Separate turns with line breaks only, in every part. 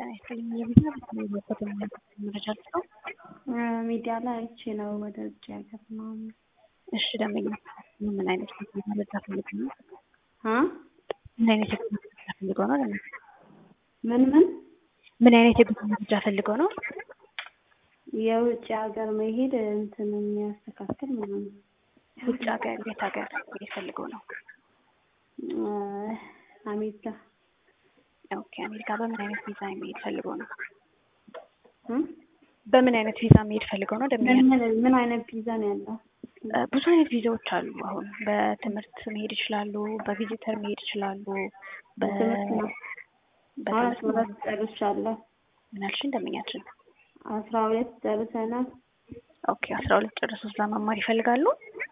ይስጥልኝ የሚዲያ መረጃ ልስጠው።
ሚዲያ ላይ አይቼ ነው ወደ ውጭ ሀገር ነው።
እሺ ደንበኛ ምን አይነት መረጃ ፈልገው ነው?
አ
ምን አይነት መረጃ ፈልገው ነው?
ምን
አይነት መረጃ ፈልገው ነው?
የውጭ ሀገር መሄድ እንትን የሚያስተካክል ማለት ነው።
ውጭ ሀገር የት ሀገር ፈልገው ነው?
አሜሪካ።
ኦኬ አሜሪካ በምን አይነት ቪዛ መሄድ ፈልገው ነው?
እ
በምን አይነት ቪዛ መሄድ ፈልገው ነው?
ምን አይነት ቪዛ ነው ያለው?
ብዙ አይነት ቪዛዎች አሉ። አሁን በትምህርት መሄድ ይችላሉ፣ በቪዚተር መሄድ ይችላሉ።
በትምህርት ነው። በትምህርት ጨርሻለሁ።
ምን አልሽኝ ደንበኛችን?
12 ጨርሰናል።
ኦኬ 12 ጨርሰው እዛ መማር ይፈልጋሉ?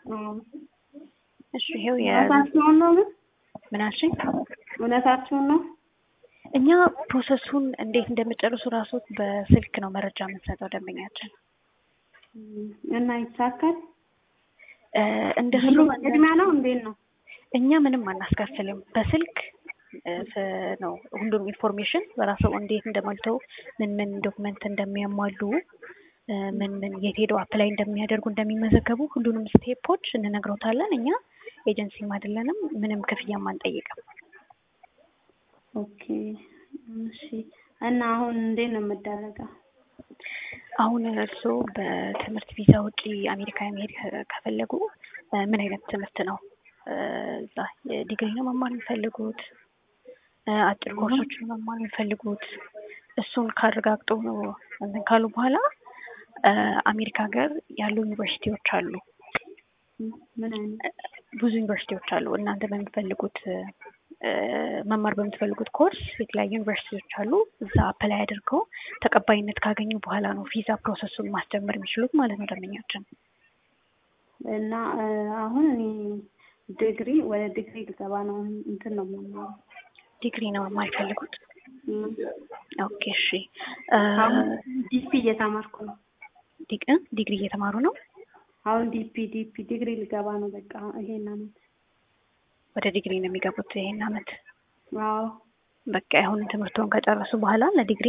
እሺ ይሄው
እውነታችሁን ነው ግን?
ምን አልሽኝ?
እውነታችሁን ነው?
እኛ ፕሮሰሱን እንዴት እንደምጨርሱ ራሱ በስልክ ነው መረጃ የምንሰጠው ደንበኛችን።
እና ይሳካል?
እንደሱ
ቅድሚያ ነው እንዴት ነው?
እኛ ምንም አናስከፍልም። በስልክ ነው ሁሉም ኢንፎርሜሽን በራሱ እንዴት እንደሞልተው ምን ዶክመንት እንደሚያሟሉ ምን የት ሄደው አፕላይ እንደሚያደርጉ እንደሚመዘገቡ ሁሉንም ስቴፖች እንነግሮታለን። እኛ ኤጀንሲም አይደለንም፣ ምንም ክፍያም አንጠይቅም።
ኦኬ እሺ። እና አሁን እንዴት ነው የምደረገው?
አሁን እርስዎ በትምህርት ቪዛ ውጪ አሜሪካ መሄድ ከፈለጉ ምን አይነት ትምህርት ነው? እዛ ዲግሪ ነው መማር የሚፈልጉት? አጭር ኮርሶችን መማር የሚፈልጉት? እሱን ካረጋግጡ ነው እንትን ካሉ በኋላ አሜሪካ ሀገር ያሉ ዩኒቨርሲቲዎች አሉ።
ምን አይነት?
ብዙ ዩኒቨርሲቲዎች አሉ። እናንተ በምትፈልጉት መማር በምትፈልጉት ኮርስ የተለያዩ ዩኒቨርሲቲዎች አሉ። እዛ አፕላይ አድርገው ተቀባይነት ካገኙ በኋላ ነው ቪዛ ፕሮሰሱን ማስጀመር የሚችሉት ማለት ነው ደንበኛችን።
እና አሁን እኔ ወደ ዲግሪ ልገባ ነው። እንትን ነው የምማረው።
ዲግሪ ነው መማር የሚፈልጉት? ኦኬ እሺ።
ዲፒ እየተማርኩ ነው።
ዲግሪ እየተማሩ ነው?
አሁን ዲግሪ ልገባ ነው። በቃ ይሄን አመት
ወደ ዲግሪ ነው የሚገቡት ይሄን አመት?
አዎ።
በቃ አሁን ትምህርቱን ከጨረሱ በኋላ ለዲግሪ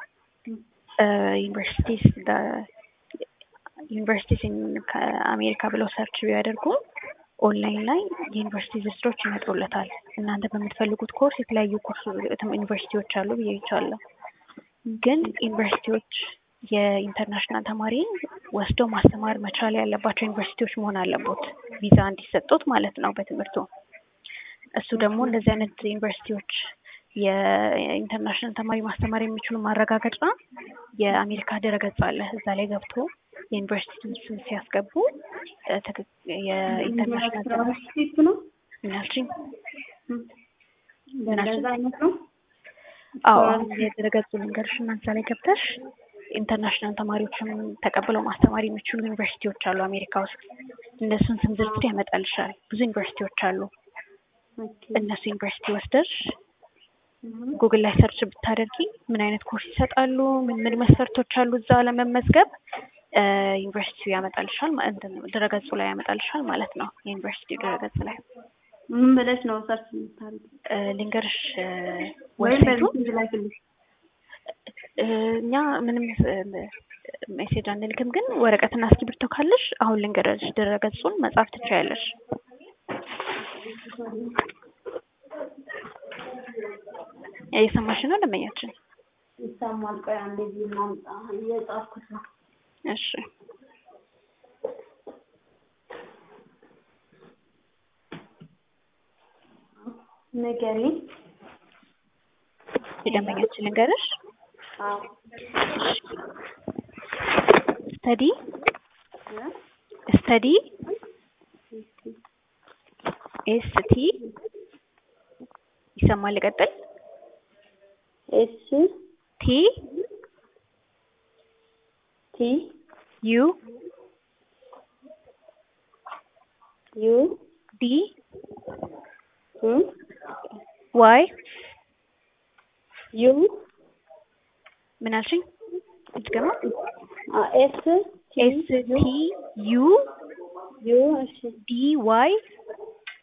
ዩኒቨርሲቲስ ከአሜሪካ ብለው ሰርች ቢያደርጉ ኦንላይን ላይ የዩኒቨርሲቲ ዝርዝሮች ይመጡለታል። እናንተ በምትፈልጉት ኮርስ የተለያዩ ዩኒቨርሲቲዎች አሉ ብያቸዋለሁ። ግን ዩኒቨርሲቲዎች የኢንተርናሽናል ተማሪ ወስደው ማስተማር መቻል ያለባቸው ዩኒቨርሲቲዎች መሆን አለበት ቪዛ እንዲሰጡት ማለት ነው በትምህርቱ። እሱ ደግሞ እንደዚህ አይነት ዩኒቨርሲቲዎች የኢንተርናሽናል ተማሪ ማስተማር የሚችሉ ማረጋገጫ የአሜሪካ ድረገጽ አለ። እዛ ላይ ገብቶ የዩኒቨርሲቲውን ስም ሲያስገቡ የኢንተርናሽናል ተማሪ
ነው
ምናልሽኝ?
እንደዛ አይነት ነው?
አዎ የድረገጹ ልንገርሽ እና እዛ ላይ ገብተሽ ኢንተርናሽናል ተማሪዎችን ተቀብለው ማስተማር የሚችሉ ዩኒቨርሲቲዎች አሉ አሜሪካ ውስጥ። እነሱን ስም ዝርዝር ያመጣልሻል። ብዙ ዩኒቨርሲቲዎች አሉ። እነሱ ዩኒቨርሲቲ ወስደሽ ጉግል ላይ ሰርች ብታደርጊ ምን አይነት ኮርስ ይሰጣሉ፣ ምን መስፈርቶች አሉ እዛ ለመመዝገብ ዩኒቨርሲቲው ያመጣልሻል ማለት ነው። ድረገጹ ላይ ያመጣልሻል ማለት ነው። የዩኒቨርሲቲው ድረገጽ ላይ
ምን ብለሽ ነው ሰርች የምታደርጊ?
ልንገርሽ
ወይም
እኛ ምንም ሜሴጅ አንልክም፣ ግን ወረቀትና እስክሪብቶ ካለሽ አሁን ልንገርሽ ድረገጹን መጻፍ ትችያለሽ። እየሰማሽ ነው ደንበኛችን?
ይሰማል። ቆይ አንዴ እናምጣ፣ እየጻፍኩት ነው።
እሺ
ንገሪኝ።
ደንበኛችን ልንገርሽ?
አዎ።
ስተዲ ኤስቲ ይሰማል። ቀጥል። ቲ ዩ ዲ ዋይ ምን አልሽኝ? እድገማ
ኤስ
ቲ ዩ ዲ ዋይ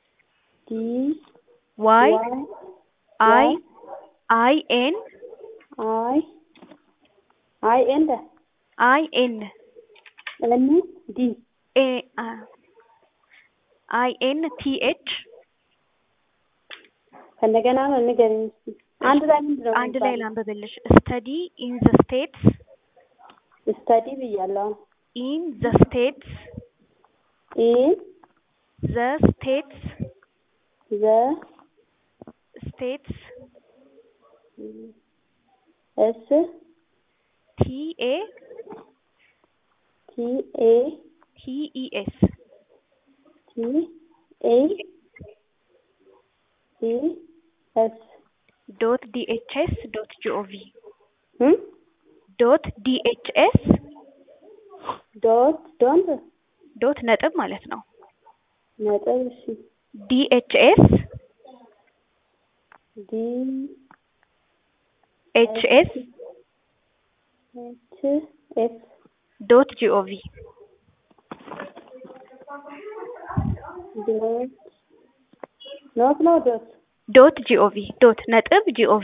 አይ ኤን
አይ አይ ኤንድ
አይ ኤን
ኤን ዲ
ኤ አይ ኤን ቲ ኤች
እንደገና ነው ንገሪኝ እስኪ አንድ ላይ ምንድን ነው
አንድ ላይ ላንብብልሽ ስተዲ ኢን ዘ ስቴትስ
ስተዲ ብያለሁ
ኢን ዘ ስቴትስ
ኢን
ዘ ስቴትስ
ዘ
ስቴትስ
ኤስ
ቲ ኤ
ቲ ኤ
ቲ ኢ ኤስ
ቲ ኤ ቲ ኤስ
ዶት ዲኤችኤስ ዶት ጂኦቪ ዶት ዲኤችኤስ
ዶት
ነጥብ ማለት ነው
ነጥብ እሺ
ዲኤችኤስ
ዲ
ኤችኤስ
ኤች ኤስ
ዶት ጂኦቪ ዶት ጂኦቪ ዶት ነጥብ ጂኦቪ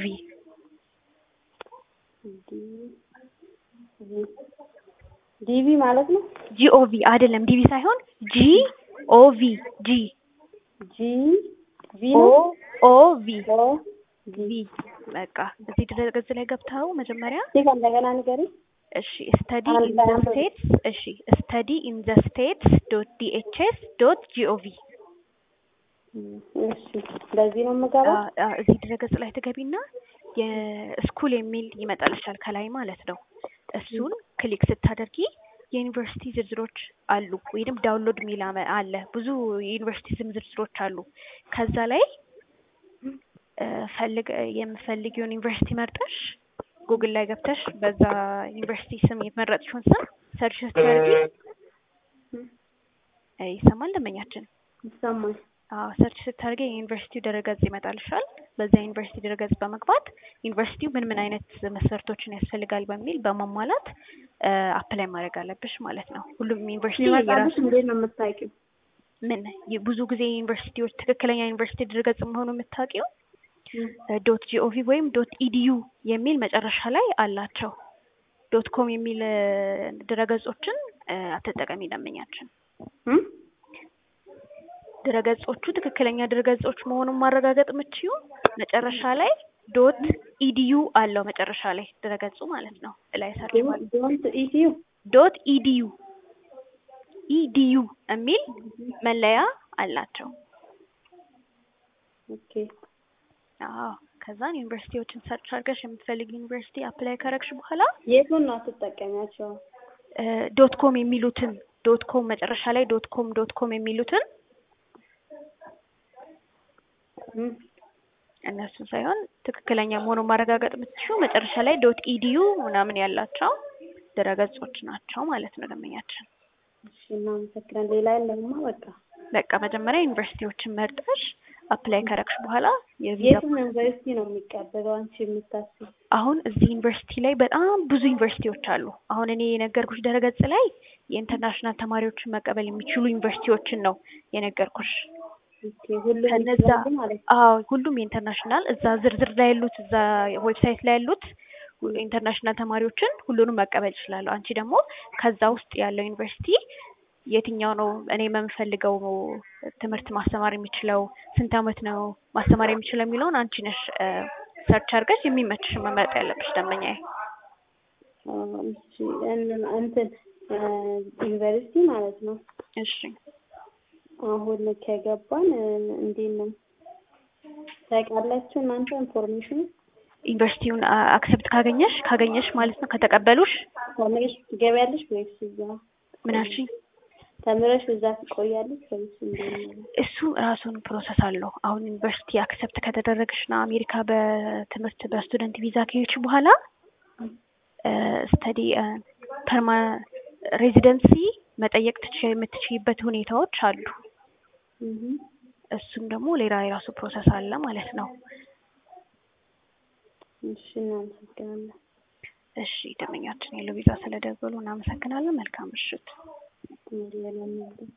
ዲቪ ማለት ነው
ጂኦቪ አይደለም ዲቪ ሳይሆን ጂኦቪ ጂ ቪ ነው ኦቪ ቪ በቃ እዚህ ድረገጽ ላይ ገብተው መጀመሪያ
እንደገና ንገሪ
እሺ ስተዲ ኢን ዘ ስቴትስ እሺ ስተዲ ኢን ዘ ስቴትስ ዶት ዲኤችኤስ ዶት ጂኦቪ
እሺ በዚህ ነው የምገባው
እዚህ ድረገጽ ላይ ትገቢና የስኩል የሚል ይመጣልሻል ከላይ ማለት ነው እሱን ክሊክ ስታደርጊ የዩኒቨርሲቲ ዝርዝሮች አሉ ወይንም ዳውንሎድ ሚል አለ ብዙ የዩኒቨርሲቲ ዝርዝሮች አሉ ከዛ ላይ የምፈልጊውን ዩኒቨርሲቲ መርጠሽ ጉግል ላይ ገብተሽ በዛ ዩኒቨርሲቲ ስም የመረጥሽውን ስም ሰርች ስታደርጊ ይሰማል ደንበኛችን
ይሰማል
ሰርች ስታደርጊ የዩኒቨርሲቲው ድረገጽ ይመጣልሻል በዛ ዩኒቨርሲቲ ድረገጽ በመግባት ዩኒቨርሲቲው ምን አይነት መስፈርቶችን ያስፈልጋል በሚል በማሟላት አፕላይ ማድረግ አለብሽ ማለት ነው ሁሉም ዩኒቨርሲቲ
የራሱ እንዴት ነው የምታውቂው
ምን ብዙ ጊዜ ዩኒቨርሲቲዎች ትክክለኛ ዩኒቨርሲቲ ድረገጽ መሆኑን የምታውቂው ዶት ጂኦቪ ወይም ዶት ኢዲዩ የሚል መጨረሻ ላይ አላቸው ዶት ኮም የሚል ድረገጾችን አትጠቀሚ ደንበኛችን ድረገጾቹ ትክክለኛ ድረገጾች መሆኑን ማረጋገጥ የምትችዩ መጨረሻ ላይ ዶት ኢዲዩ አለው መጨረሻ ላይ ድረገጹ ማለት ነው ላይ ሰርች ማለት ዶት ኢዲዩ ኢዲዩ የሚል መለያ አላቸው
ኦኬ
ከዛን ዩኒቨርሲቲዎችን ሰርች አድርገሽ የምትፈልጊ ዩኒቨርሲቲ አፕላይ ካረግሽ በኋላ
የቱን ነው ተጠቀሚያቸው
ዶት ኮም የሚሉትን ዶት ኮም መጨረሻ ላይ ዶት ኮም የሚሉትን እነሱ ሳይሆን ትክክለኛ መሆኑን ማረጋገጥ የምትችይው መጨረሻ ላይ ዶት ኢዲዩ ምናምን ያላቸው ድረገጾች ናቸው ማለት ነው ደንበኛችን
እሺ እናመሰግናለን ሌላ የለማ በቃ
መጀመሪያ ዩኒቨርሲቲዎችን መርጠሽ አፕላይ ካረግሽ በኋላ
የቱን ዩኒቨርሲቲ ነው የሚቀበለው አንቺ የምታስቢ
አሁን እዚህ ዩኒቨርሲቲ ላይ በጣም ብዙ ዩኒቨርሲቲዎች አሉ አሁን እኔ የነገርኩሽ ድረገጽ ላይ የኢንተርናሽናል ተማሪዎችን መቀበል የሚችሉ ዩኒቨርሲቲዎችን ነው የነገርኩሽ ሁሉም የኢንተርናሽናል እዛ ዝርዝር ላይ ያሉት እዛ ዌብሳይት ላይ ያሉት ኢንተርናሽናል ተማሪዎችን ሁሉንም መቀበል ይችላል አንቺ ደግሞ ከዛ ውስጥ ያለው ዩኒቨርሲቲ የትኛው ነው እኔ የምፈልገው ትምህርት ማስተማር የሚችለው ስንት አመት ነው ማስተማር የሚችለው የሚለውን አንቺ ነሽ ሰርች አድርገሽ የሚመችሽ መምረጥ ያለብሽ ደንበኛዬ
እሺ እንትን ዩኒቨርሲቲ ማለት ነው
እሺ
አሁን ከገባን እንዴት ነው ታውቃላችሁ እናንተ ኢንፎርሜሽን
ዩኒቨርሲቲውን አክሰፕት ካገኘሽ ማለት ነው ከተቀበሉሽ
ተምረሽ ትገቢያለሽ ወይስ እዛ
ምን አልሽኝ
ተምረሽ እዛ ትቆያለሽ ወይስ እንዴት ነው
እሱ ራሱን ፕሮሰስ አለው አሁን ዩኒቨርሲቲ አክሰፕት ከተደረገሽና አሜሪካ በትምህርት በስቱደንት ቪዛ ከሄድሽ በኋላ ስተዲ ሬዚደንሲ መጠየቅ የምትችይበት ሁኔታዎች አሉ እሱም ደግሞ ሌላ የራሱ ፕሮሰስ አለ ማለት ነው
እሺ እናመሰግናለን
እሺ ደንበኛችን የሎቪዛ ስለደወሉ እናመሰግናለን መልካም ምሽት